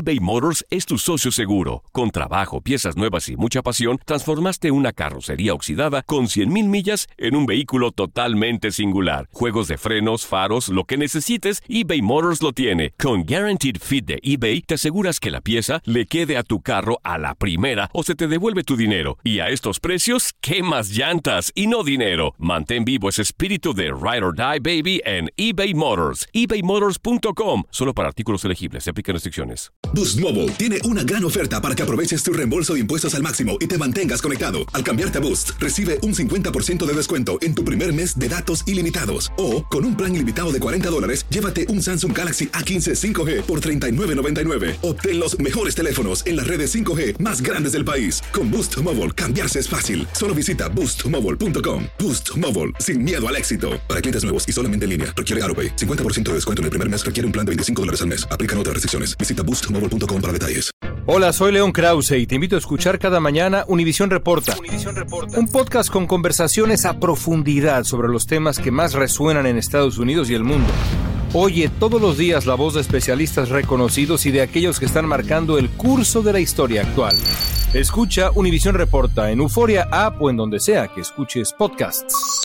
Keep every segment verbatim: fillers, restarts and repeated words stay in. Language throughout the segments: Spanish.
eBay Motors es tu socio seguro. Con trabajo, piezas nuevas y mucha pasión, transformaste una carrocería oxidada con cien mil millas en un vehículo totalmente singular. Juegos de frenos, faros, lo que necesites, eBay Motors lo tiene. Con Guaranteed Fit de eBay, te aseguras que la pieza le quede a tu carro a la primera o se te devuelve tu dinero. Y a estos precios, ¿qué más llantas y no dinero? Mantén vivo ese espíritu de Ride or Die, baby, en eBay Motors. ebay motors punto com. Solo para artículos elegibles. Se aplican restricciones. Boost Mobile tiene una gran oferta para que aproveches tu reembolso de impuestos al máximo y te mantengas conectado. Al cambiarte a Boost, recibe un cincuenta por ciento de descuento en tu primer mes de datos ilimitados. O, con un plan ilimitado de cuarenta dólares, llévate un Samsung Galaxy A quince cinco G por treinta y nueve noventa y nueve. Obtén los mejores teléfonos en las redes cinco G más grandes del país. Con Boost Mobile, cambiarse es fácil. Solo visita boost mobile punto com. Boost Mobile, sin miedo al éxito. Para clientes nuevos y solamente en línea, requiere AutoPay. cincuenta por ciento de descuento en el primer mes requiere un plan de veinticinco dólares al mes. Aplican otras restricciones. Visita boost mobile punto com para detalles. Hola, soy León Krause y te invito a escuchar cada mañana Univisión Reporta. Univisión Reporta. Un podcast con conversaciones a profundidad sobre los temas que más resuenan en Estados Unidos y el mundo. Oye todos los días la voz de especialistas reconocidos y de aquellos que están marcando el curso de la historia actual. Escucha Univisión Reporta en Euforia App o en donde sea que escuches podcasts.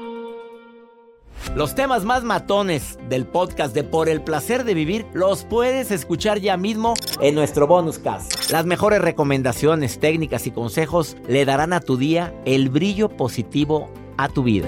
Los temas más matones del podcast de Por el Placer de Vivir los puedes escuchar ya mismo en nuestro bonus cast. Las mejores recomendaciones, técnicas y consejos le darán a tu día el brillo positivo a tu vida.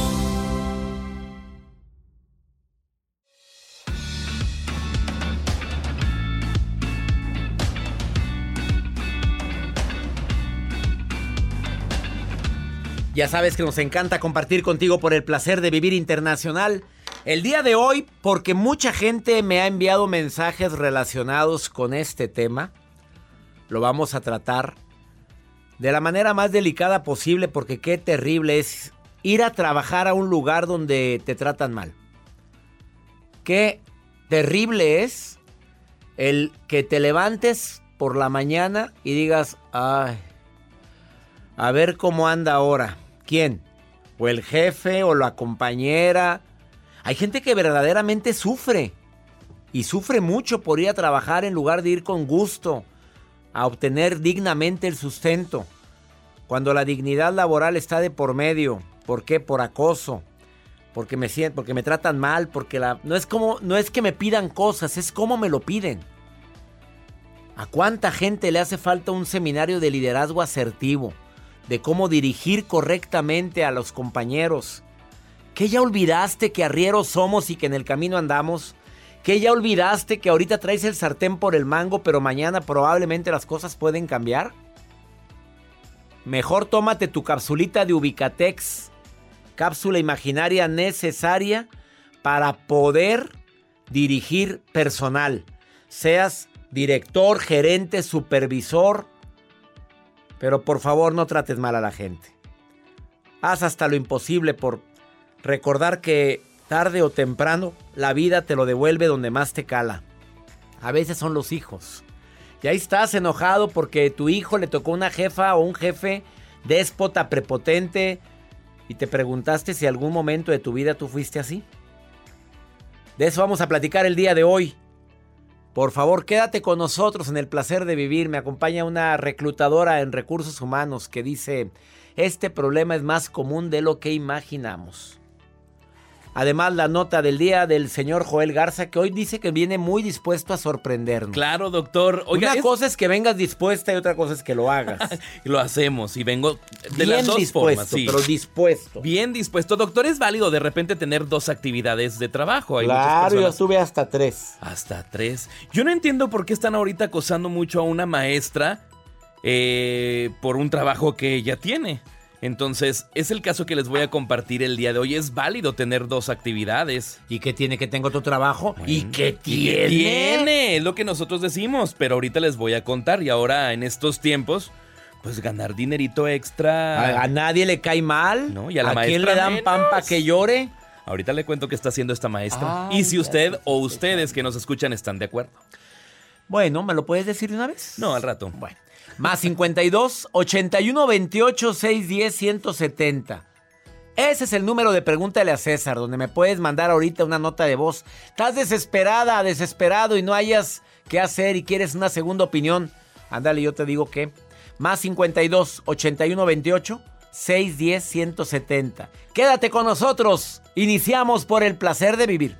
Ya sabes que nos encanta compartir contigo Por el Placer de Vivir Internacional. El día de hoy, porque mucha gente me ha enviado mensajes relacionados con este tema, lo vamos a tratar de la manera más delicada posible, porque qué terrible es ir a trabajar a un lugar donde te tratan mal. Qué terrible es el que te levantes por la mañana y digas, ay, a ver cómo anda ahora. ¿Quién? O el jefe o la compañera. Hay gente que verdaderamente sufre. Y sufre mucho por ir a trabajar en lugar de ir con gusto a obtener dignamente el sustento. Cuando la dignidad laboral está de por medio. ¿Por qué? Por acoso. Porque me siento, porque me tratan mal, porque la no es como no es que me pidan cosas, es cómo me lo piden. ¿A cuánta gente le hace falta un seminario de liderazgo asertivo? De cómo dirigir correctamente a los compañeros. ¿Qué ya olvidaste que arrieros somos y que en el camino andamos? ¿Qué ya olvidaste que ahorita traes el sartén por el mango, pero mañana probablemente las cosas pueden cambiar? Mejor tómate tu capsulita de Ubicatex, cápsula imaginaria necesaria para poder dirigir personal. Seas director, gerente, supervisor, pero por favor no trates mal a la gente. Haz hasta lo imposible por recordar que tarde o temprano la vida te lo devuelve donde más te cala. A veces son los hijos. Y ahí estás enojado porque tu hijo le tocó una jefa o un jefe déspota, prepotente, y te preguntaste si algún momento de tu vida tú fuiste así. De eso vamos a platicar el día de hoy. Por favor, quédate con nosotros en El Placer de Vivir. Me acompaña una reclutadora en recursos humanos que dice, este problema es más común de lo que imaginamos. Además, la nota del día del señor Joel Garza, que hoy dice que viene muy dispuesto a sorprendernos. Claro, doctor. Oiga, una es... cosa es que vengas dispuesta y otra cosa es que lo hagas. Y lo hacemos y vengo de bien las dos dispuesto, formas. Sí. Pero dispuesto. Bien dispuesto. Doctor, ¿es válido de repente tener dos actividades de trabajo? Hay claro, yo estuve hasta tres. Hasta tres. Yo no entiendo por qué están ahorita acosando mucho a una maestra eh, por un trabajo que ella tiene. Entonces, es el caso que les voy a compartir el día de hoy. Es válido tener dos actividades. ¿Y qué tiene que tengo otro trabajo? Bueno, ¿Y qué tiene? ¿Y qué tiene? Es lo que nosotros decimos, pero ahorita les voy a contar. Y ahora, en estos tiempos, pues ganar dinerito extra. A, a nadie le cae mal. No, y a la ¿A maestra quién le dan menos. pan para que llore? Ahorita le cuento qué está haciendo esta maestra. Ay, y si usted ya, o ustedes que nos escuchan están de acuerdo. Bueno, ¿me lo puedes decir de una vez? No, al rato. Bueno. Más cincuenta y dos, ochenta y uno, veintiocho, seiscientos diez, ciento setenta. Ese es el número de Pregúntale a César, donde me puedes mandar ahorita una nota de voz. Estás desesperada, desesperado y no hayas qué hacer y quieres una segunda opinión, ándale, yo te digo que más cincuenta y dos, ochenta y uno, veintiocho, seiscientos diez, ciento setenta. Quédate con nosotros. Iniciamos por el placer de vivir.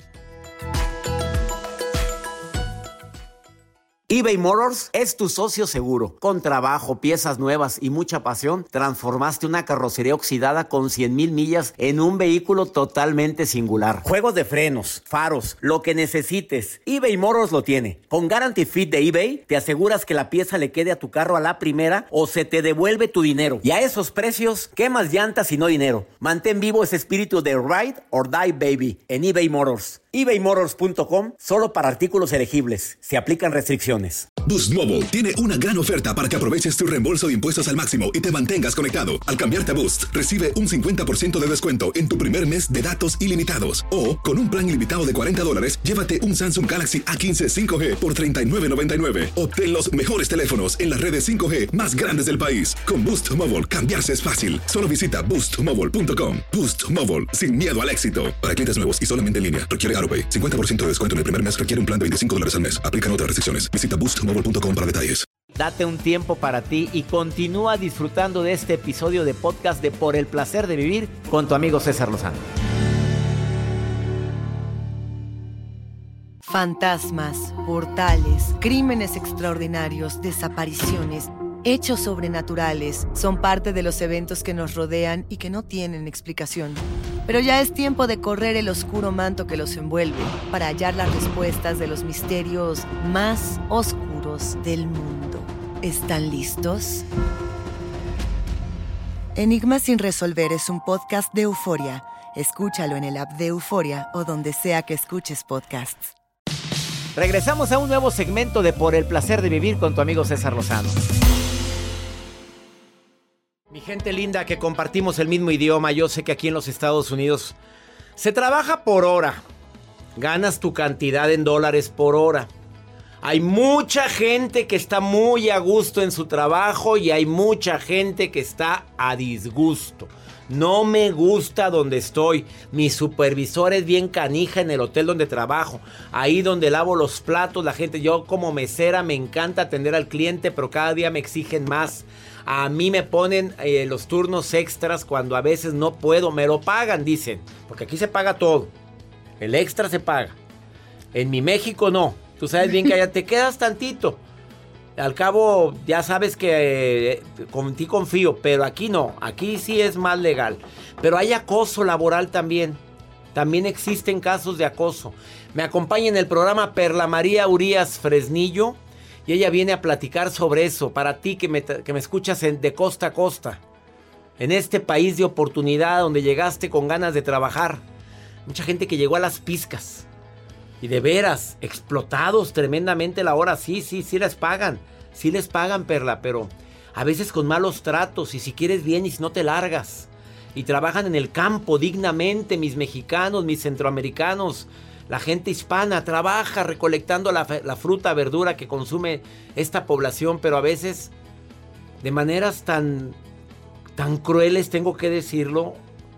eBay Motors es tu socio seguro. Con trabajo, piezas nuevas y mucha pasión, transformaste una carrocería oxidada con cien mil millas en un vehículo totalmente singular. Juegos de frenos, faros, lo que necesites, eBay Motors lo tiene. Con Guarantee Fit de eBay, te aseguras que la pieza le quede a tu carro a la primera o se te devuelve tu dinero. Y a esos precios, ¿qué más llantas y no dinero? Mantén vivo ese espíritu de Ride or Die Baby en eBay Motors. ebay motors punto com, solo para artículos elegibles. Se aplican restricciones. Boost Mobile tiene una gran oferta para que aproveches tu reembolso de impuestos al máximo y te mantengas conectado. Al cambiarte a Boost, recibe un cincuenta por ciento de descuento en tu primer mes de datos ilimitados. O, con un plan ilimitado de cuarenta dólares, llévate un Samsung Galaxy A quince cinco G por treinta y nueve noventa y nueve. Obtén los mejores teléfonos en las redes cinco G más grandes del país. Con Boost Mobile, cambiarse es fácil. Solo visita boost mobile punto com. Boost Mobile, sin miedo al éxito. Para clientes nuevos y solamente en línea, requiere AutoPay. cincuenta por ciento de descuento en el primer mes requiere un plan de veinticinco dólares al mes. Aplican otras restricciones. Visita boost mobile punto com para detalles. Date un tiempo para ti y continúa disfrutando de este episodio de podcast de Por el placer de vivir con tu amigo César Lozano. Fantasmas, portales, crímenes extraordinarios, desapariciones, hechos sobrenaturales son parte de los eventos que nos rodean y que no tienen explicación. Pero ya es tiempo de correr el oscuro manto que los envuelve para hallar las respuestas de los misterios más oscuros del mundo. ¿Están listos? Enigma sin resolver es un podcast de Euforia. Escúchalo en el app de Euforia o donde sea que escuches podcasts. Regresamos a un nuevo segmento de Por el placer de vivir con tu amigo César Lozano. Mi gente linda que compartimos el mismo idioma, yo sé que aquí en los Estados Unidos se trabaja por hora. Ganas tu cantidad en dólares por hora. Hay mucha gente que está muy a gusto en su trabajo y hay mucha gente que está a disgusto. No me gusta donde estoy. Mi supervisor es bien canija en el hotel donde trabajo. Ahí donde lavo los platos, la gente, yo como mesera me encanta atender al cliente, pero cada día me exigen más. A mí me ponen eh, los turnos extras cuando a veces no puedo. Me lo pagan, dicen. Porque aquí se paga todo. El extra se paga. En mi México no. Tú sabes bien que allá te quedas tantito. Al cabo, ya sabes que eh, con ti confío. Pero aquí no. Aquí sí es más legal. Pero hay acoso laboral también. También existen casos de acoso. Me acompaña en el programa Perla María Urías Fresnillo. Y ella viene a platicar sobre eso, para ti que me, que me escuchas en, de costa a costa. En este país de oportunidad donde llegaste con ganas de trabajar. Mucha gente que llegó a las pizcas. Y de veras, explotados tremendamente la hora. Sí, sí, sí les pagan. Sí les pagan, Perla, pero a veces con malos tratos. Y si quieres bien y si no te largas. Y trabajan en el campo dignamente, mis mexicanos, mis centroamericanos. La gente hispana trabaja recolectando la, la fruta, verdura que consume esta población, pero a veces de maneras tan, tan crueles, tengo que decirlo.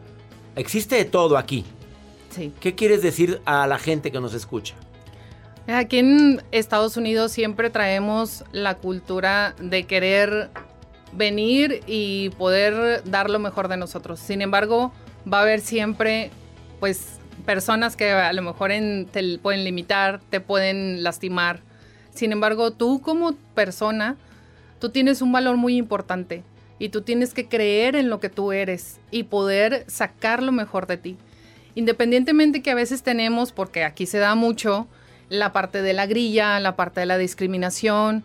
Existe de todo aquí. Sí. ¿Qué quieres decir a la gente que nos escucha? Aquí en Estados Unidos siempre traemos la cultura de querer venir y poder dar lo mejor de nosotros. Sin embargo, va a haber siempre, pues, personas que a lo mejor en, te pueden limitar, te pueden lastimar. Sin embargo, tú como persona, tú tienes un valor muy importante y tú tienes que creer en lo que tú eres y poder sacar lo mejor de ti. Independientemente que a veces tenemos, porque aquí se da mucho, la parte de la grilla, la parte de la discriminación,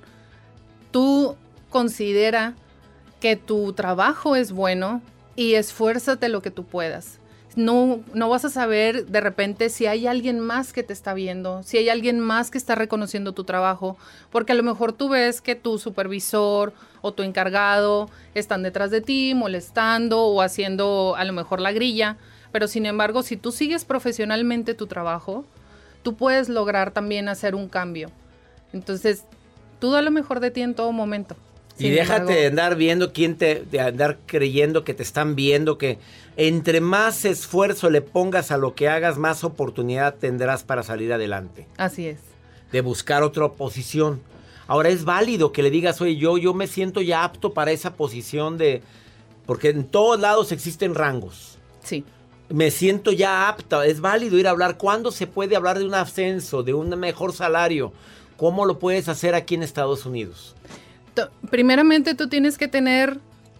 tú considera que tu trabajo es bueno y esfuérzate lo que tú puedas. No, no vas a saber de repente si hay alguien más que te está viendo, si hay alguien más que está reconociendo tu trabajo, porque a lo mejor tú ves que tu supervisor o tu encargado están detrás de ti molestando o haciendo a lo mejor la grilla, pero sin embargo, si tú sigues profesionalmente tu trabajo, tú puedes lograr también hacer un cambio. Entonces, tú da lo mejor de ti en todo momento. Y déjate embargo, de andar viendo quién te, de andar creyendo que te están viendo, que entre más esfuerzo le pongas a lo que hagas, más oportunidad tendrás para salir adelante. Así es. de buscar otra posición. Ahora es válido que le digas, oye, yo, yo me siento ya apto para esa posición de... Porque en todos lados existen rangos. Sí. Me siento ya apta, es válido ir a hablar. ¿Cuándo se puede hablar de un ascenso, de un mejor salario? ¿Cómo lo puedes hacer aquí en Estados Unidos? Primeramente tú tienes que tener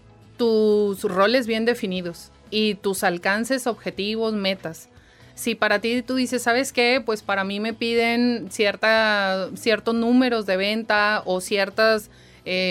tus roles bien definidos y tus alcances, objetivos, metas. Si para ti tú dices, ¿sabes qué? Pues para mí me piden cierta, ciertos números de venta o ciertas, eh,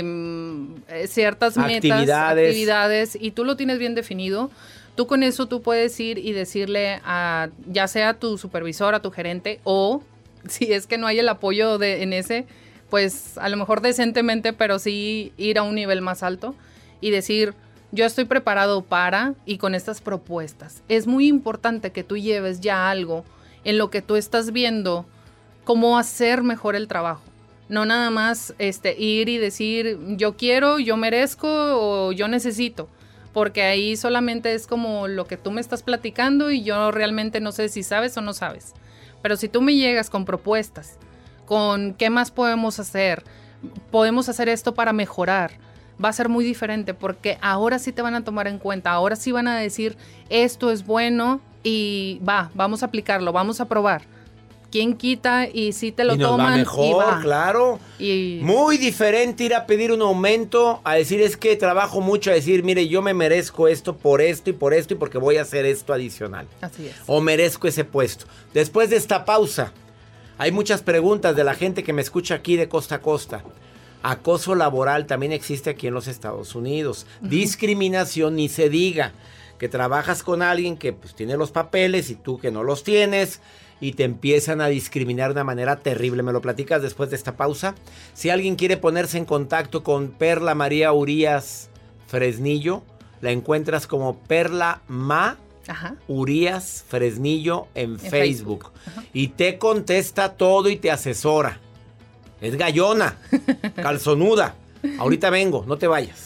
ciertas actividades. metas, actividades, y tú lo tienes bien definido, tú con eso tú puedes ir y decirle a ya sea a tu supervisor, a tu gerente, o si es que no hay el apoyo de, en ese, pues a lo mejor decentemente, pero sí ir a un nivel más alto y decir... Yo estoy preparado para y con estas propuestas. Es muy importante que tú lleves ya algo en lo que tú estás viendo cómo hacer mejor el trabajo. No nada más este, ir y decir yo quiero, yo merezco o yo necesito. Porque ahí solamente es como lo que tú me estás platicando y yo realmente no sé si sabes o no sabes. Pero si tú me llegas con propuestas, con qué más podemos hacer, podemos hacer esto para mejorar, va a ser muy diferente porque ahora sí te van a tomar en cuenta, ahora sí van a decir esto es bueno y va, vamos a aplicarlo, vamos a probar. ¿Quién quita y si te lo y nos toman va mejor, y va? Claro. Y... Muy diferente ir a pedir un aumento a decir es que trabajo mucho, a decir mire yo me merezco esto por esto y por esto y porque voy a hacer esto adicional. Así es. O merezco ese puesto. Después de esta pausa, hay muchas preguntas de la gente que me escucha aquí de costa a costa. Acoso laboral también existe aquí en los Estados Unidos. Uh-huh. Discriminación, ni se diga. Que trabajas con alguien que pues, tiene los papeles y tú que no los tienes y te empiezan a discriminar de una manera terrible. ¿Me lo platicas después de esta pausa? Si alguien quiere ponerse en contacto con Perla María Urías Fresnillo, la encuentras como Perla Ma Ajá. Urías Fresnillo en, en Facebook. Facebook. Y te contesta todo y te asesora. Es gallona, calzonuda. Ahorita vengo, no te vayas.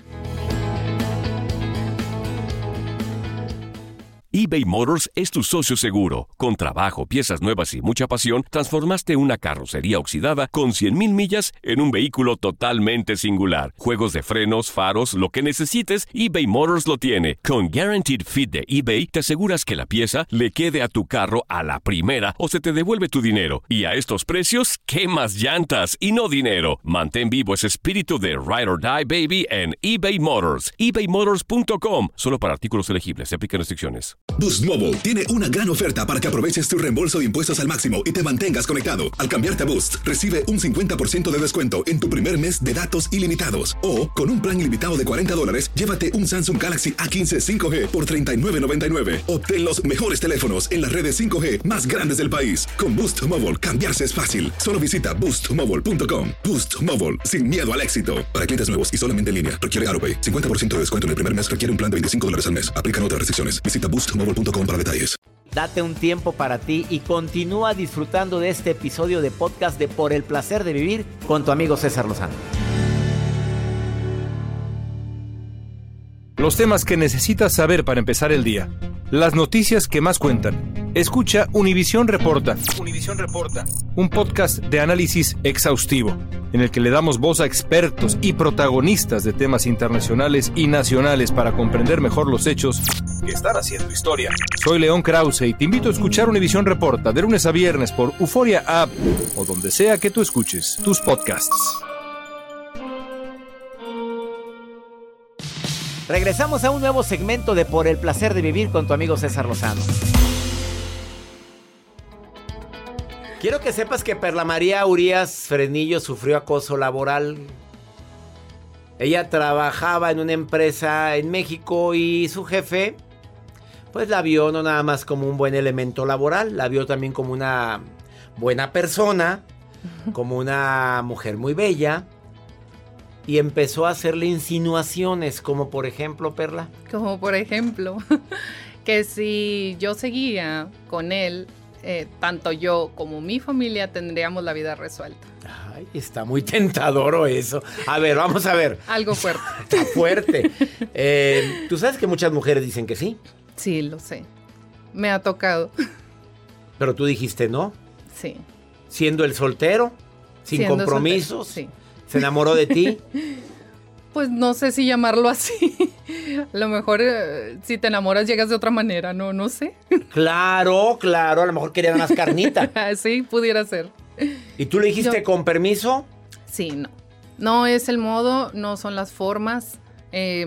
eBay Motors es tu socio seguro. Con trabajo, piezas nuevas y mucha pasión, transformaste una carrocería oxidada con cien mil millas en un vehículo totalmente singular. Juegos de frenos, faros, lo que necesites, eBay Motors lo tiene. Con Guaranteed Fit de eBay, te aseguras que la pieza le quede a tu carro a la primera o se te devuelve tu dinero. Y a estos precios, ¿quemas llantas y no dinero? Mantén vivo ese espíritu de Ride or Die, baby, en eBay Motors. ebay motors punto com. Solo para artículos elegibles. Se aplican restricciones. Boost Mobile tiene una gran oferta para que aproveches tu reembolso de impuestos al máximo y te mantengas conectado. Al cambiarte a Boost, recibe un cincuenta por ciento de descuento en tu primer mes de datos ilimitados. O, con un plan ilimitado de cuarenta dólares, llévate un Samsung Galaxy A quince cinco G por treinta y nueve noventa y nueve. Obtén los mejores teléfonos en las redes cinco G más grandes del país. Con Boost Mobile, cambiarse es fácil. Solo visita boost mobile punto com. Boost Mobile, sin miedo al éxito. Para clientes nuevos y solamente en línea, requiere AutoPay. cincuenta por ciento de descuento en el primer mes requiere un plan de veinticinco dólares al mes. Aplican otras restricciones. Visita boost mobile punto com para detalles. Date un tiempo para ti y continúa disfrutando de este episodio de podcast de Por el Placer de Vivir con tu amigo César Lozano. Los temas que necesitas saber para empezar el día. Las noticias que más cuentan. Escucha Univisión Reporta. Univisión Reporta. Un podcast de análisis exhaustivo, en el que le damos voz a expertos y protagonistas de temas internacionales y nacionales para comprender mejor los hechos que están haciendo historia. Soy León Krause y te invito a escuchar Univisión Reporta de lunes a viernes por Euforia App o donde sea que tú escuches tus podcasts. Regresamos a un nuevo segmento de Por el Placer de Vivir con tu amigo César Lozano. Quiero que sepas que Perla María Urías Fresnillo sufrió acoso laboral. Ella trabajaba en una empresa en México y su jefe, pues la vio no nada más como un buen elemento laboral, la vio también como una buena persona, como una mujer muy bella. Y empezó a hacerle insinuaciones, como por ejemplo, Perla. Como por ejemplo, que si yo seguía con él, eh, tanto yo como mi familia tendríamos la vida resuelta. Ay, está muy tentador eso. A ver, vamos a ver. Algo fuerte. Está fuerte. Eh, ¿Tú sabes que muchas mujeres dicen que sí? Sí, lo sé. Me ha tocado. Pero tú dijiste no. Sí. Siendo el soltero, sin Siendo compromisos, soltero, sí. ¿Se enamoró de ti? Pues no sé si llamarlo así. A lo mejor eh, si te enamoras llegas de otra manera, no, no sé. Claro, claro, a lo mejor querían más carnita. Sí, pudiera ser. ¿Y tú le dijiste Yo- con permiso? Sí, no. No es el modo, no son las formas. Eh,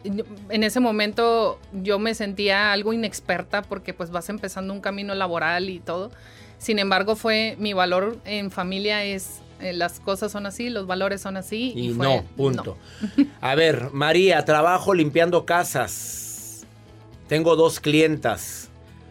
en ese momento yo me sentía algo inexperta porque pues vas empezando un camino laboral y todo. Sin embargo, fue mi valor en familia es eh, las cosas son así, los valores son así. Y, Y, fue, no, punto. A ver, María, trabajo limpiando casas. Tengo dos clientas.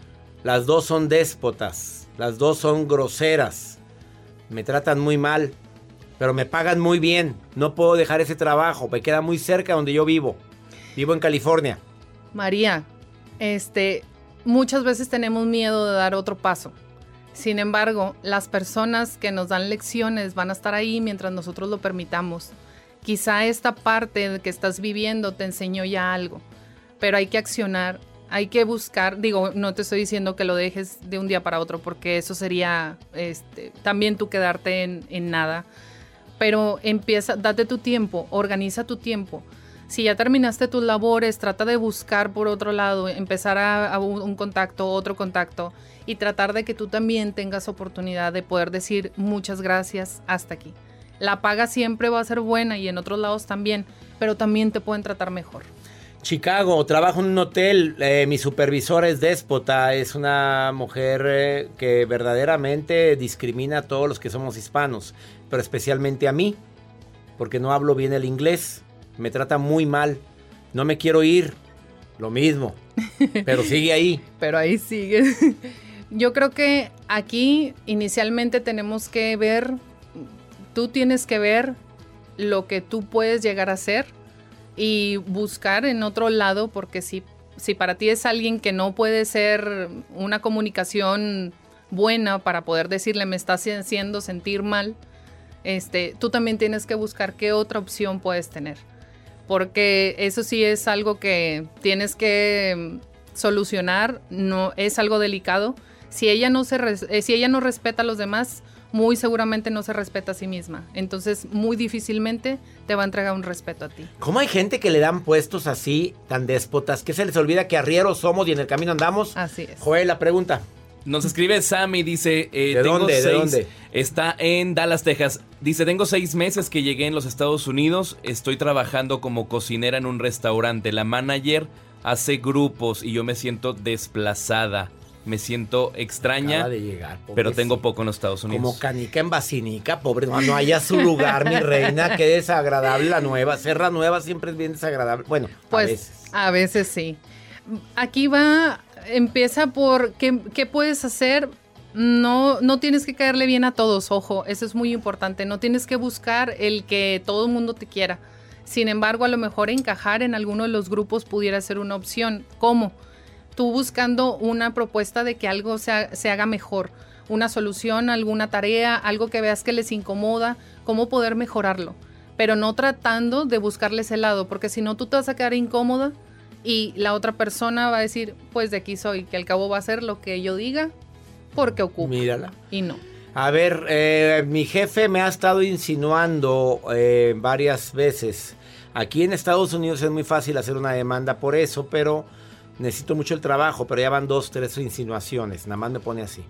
Las dos son déspotas. Las dos son groseras. Me tratan muy mal, pero me pagan muy bien. No puedo dejar ese trabajo. Me queda muy cerca donde yo vivo. Vivo en California. María, este, muchas veces tenemos miedo de dar otro paso. Sin embargo, las personas que nos dan lecciones van a estar ahí mientras nosotros lo permitamos. Quizá esta parte que estás viviendo te enseñó ya algo, pero hay que accionar, hay que buscar, digo, no te estoy diciendo que lo dejes de un día para otro, porque eso sería este, también tú quedarte en, en nada, pero empieza, date tu tiempo, organiza tu tiempo. Si ya terminaste tus labores, trata de buscar por otro lado, empezar a, a un, un contacto, otro contacto, y tratar de que tú también tengas oportunidad de poder decir muchas gracias hasta aquí. La paga siempre va a ser buena y en otros lados también, pero también te pueden tratar mejor. Chicago, trabajo en un hotel. Eh, mi supervisora es déspota. Es una mujer eh, que verdaderamente discrimina a todos los que somos hispanos, pero especialmente a mí, porque no hablo bien el inglés. Me trata muy mal. No me quiero ir. Lo mismo. Pero sigue ahí. Pero ahí sigue. Yo creo que aquí inicialmente tenemos que ver, tú tienes que ver lo que tú puedes llegar a ser y buscar en otro lado, porque si, si para ti es alguien que no puede ser una comunicación buena para poder decirle me está haciendo sentir mal, este, tú también tienes que buscar qué otra opción puedes tener. Porque eso sí es algo que tienes que solucionar, no es algo delicado. Si ella no se res, eh, si ella no respeta a los demás, muy seguramente no se respeta a sí misma. Entonces, muy difícilmente te va a entregar un respeto a ti. ¿Cómo hay gente que le dan puestos así, tan déspotas, que se les olvida que arrieros somos y en el camino andamos? Así es. Joel, la pregunta. Nos escribe Sammy, dice... Eh, ¿De tengo dónde? ¿De seis, dónde? Está en Dallas, Texas. Dice, tengo seis meses que llegué en los Estados Unidos. Estoy trabajando como cocinera en un restaurante. La manager hace grupos y yo me siento desplazada. Me siento extraña, Acaba de llegar, pero tengo poco en los Estados Unidos. Como canica en vacinica, pobre. No, no haya su lugar, mi reina. Qué desagradable la nueva. Serra Nueva siempre es bien desagradable. Bueno, Pues a veces. a veces sí. Aquí va, empieza por qué, qué puedes hacer. No, no tienes que caerle bien a todos, ojo, eso es muy importante. No tienes que buscar el que todo el mundo te quiera. Sin embargo, a lo mejor encajar en alguno de los grupos pudiera ser una opción. ¿Cómo? Tú buscando una propuesta de que algo se, ha, se haga mejor, una solución, alguna tarea, algo que veas que les incomoda, cómo poder mejorarlo, pero no tratando de buscarle ese lado, porque si no tú te vas a quedar incómoda y la otra persona va a decir, pues de aquí soy, que al cabo va a hacer lo que yo diga porque ocupo. Mírala. Y no. A ver, eh, mi jefe me ha estado insinuando eh, varias veces. Aquí en Estados Unidos es muy fácil hacer una demanda por eso, pero necesito mucho el trabajo, pero ya van dos, tres insinuaciones. Nada más me pone así.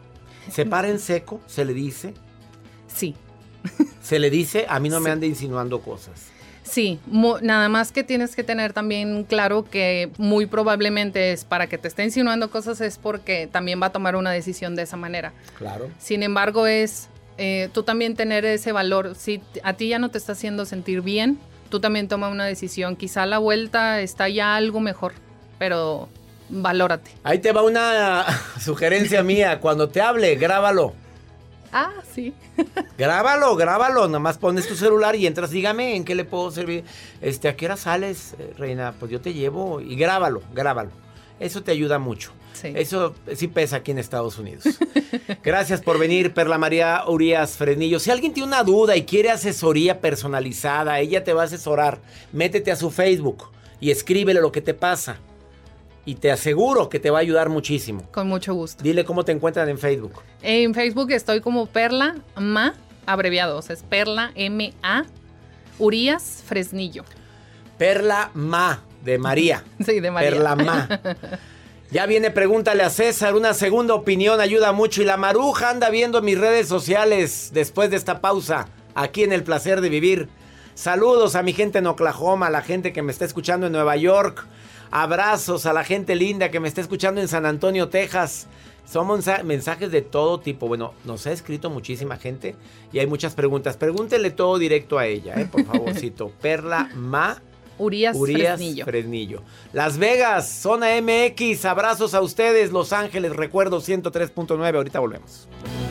¿Se para en seco? ¿Se le dice? Sí. ¿Se le dice? A mí no Sí. me ande insinuando cosas. Sí, mu- nada más que tienes que tener también claro que muy probablemente es para que te esté insinuando cosas es porque también va a tomar una decisión de esa manera. Claro. Sin embargo, es eh, tú también tener ese valor. Si a ti ya no te está haciendo sentir bien, tú también toma una decisión. Quizá a la vuelta está ya algo mejor, pero valórate. Ahí te va una sugerencia mía. Cuando te hable, grábalo. Ah, sí. Grábalo, grábalo. Nada más pones tu celular y entras. Dígame, ¿en qué le puedo servir? Este, ¿a qué hora sales, eh, reina? Pues yo te llevo. Y grábalo, grábalo. Eso te ayuda mucho. Sí. Eso sí pesa aquí en Estados Unidos. Gracias por venir, Perla María Urias Fresnillo. Si alguien tiene una duda y quiere asesoría personalizada, ella te va a asesorar. Métete a su Facebook y escríbele lo que te pasa. y te aseguro que te va a ayudar muchísimo. Con mucho gusto. Dile cómo te encuentran en Facebook. En Facebook estoy como Perla Ma, abreviado, o sea, es Perla M A, Urias Fresnillo. Perla Ma, de María. Sí, de María. Perla Ma. Ya viene Pregúntale a César, una segunda opinión ayuda mucho. Y la Maruja anda viendo mis redes sociales después de esta pausa, aquí en El Placer de Vivir. Saludos a mi gente en Oklahoma, a la gente que me está escuchando en Nueva York. Abrazos a la gente linda que me está escuchando en San Antonio, Texas. Son mensajes de todo tipo. Bueno, nos ha escrito muchísima gente y hay muchas preguntas. Pregúntele todo directo a ella, ¿eh? Por favorcito. Perla Ma. Urias, Urias Fresnillo. Fresnillo. Las Vegas, Zona M X. Abrazos a ustedes. Los Ángeles, recuerdo ciento tres punto nueve. Ahorita volvemos.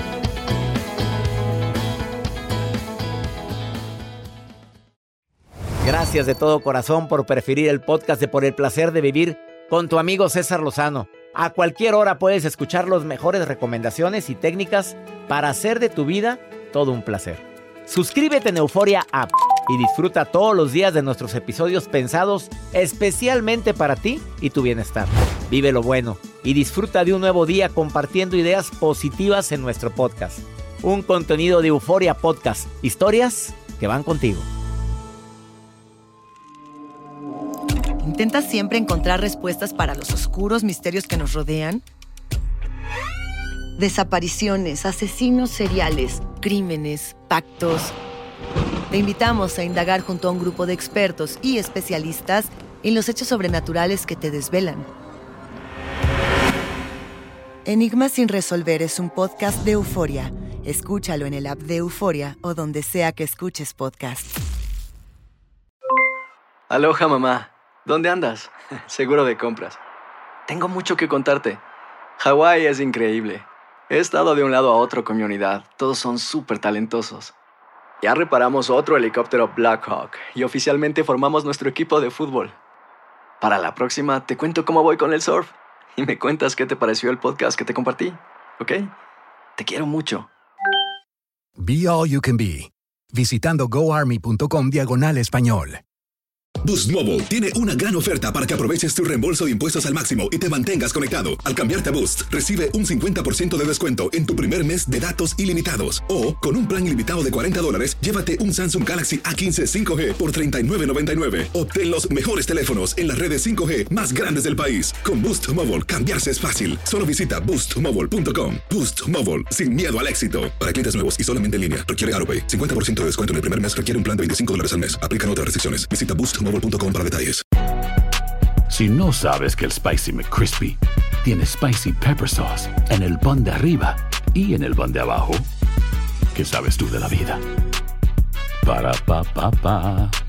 Gracias de todo corazón por preferir el podcast de Por el Placer de Vivir con tu amigo César Lozano. A cualquier hora puedes escuchar las mejores recomendaciones y técnicas para hacer de tu vida todo un placer. Suscríbete en Euforia App y disfruta todos los días de nuestros episodios pensados especialmente para ti y tu bienestar. Vive lo bueno y disfruta de un nuevo día compartiendo ideas positivas en nuestro podcast. Un contenido de Euforia Podcast. Historias que van contigo. ¿Intentas siempre encontrar respuestas para los oscuros misterios que nos rodean? Desapariciones, asesinos seriales, crímenes, pactos. Te invitamos a indagar junto a un grupo de expertos y especialistas en los hechos sobrenaturales que te desvelan. Enigmas sin resolver es un podcast de Euforia. Escúchalo en el app de Euforia o donde sea que escuches podcast. Aloha, mamá. ¿Dónde andas? Seguro de compras. Tengo mucho que contarte. Hawái es increíble. He estado de un lado a otro con mi unidad. Todos son súper talentosos. Ya reparamos otro helicóptero Blackhawk y oficialmente formamos nuestro equipo de fútbol. Para la próxima te cuento cómo voy con el surf y me cuentas qué te pareció el podcast que te compartí, ¿ok? Te quiero mucho. Be All You Can Be. Visitando goarmy.com diagonal español. Boost Mobile tiene una gran oferta para que aproveches tu reembolso de impuestos al máximo y te mantengas conectado. Al cambiarte a Boost, recibe un cincuenta por ciento de descuento en tu primer mes de datos ilimitados. O, con un plan ilimitado de cuarenta dólares, llévate un Samsung Galaxy A quince cinco G por treinta y nueve noventa y nueve. Obtén los mejores teléfonos en las redes cinco G más grandes del país. Con Boost Mobile, cambiarse es fácil. Solo visita boost mobile punto com. Boost Mobile, sin miedo al éxito. Para clientes nuevos y solamente en línea, requiere AutoPay. cincuenta por ciento de descuento en el primer mes requiere un plan de veinticinco dólares al mes. Aplican otras restricciones. Visita boost mobile punto com para detalles. Si no sabes que el Spicy McCrispy tiene Spicy Pepper Sauce en el pan de arriba y en el pan de abajo, ¿qué sabes tú de la vida? Para, pa, pa, pa.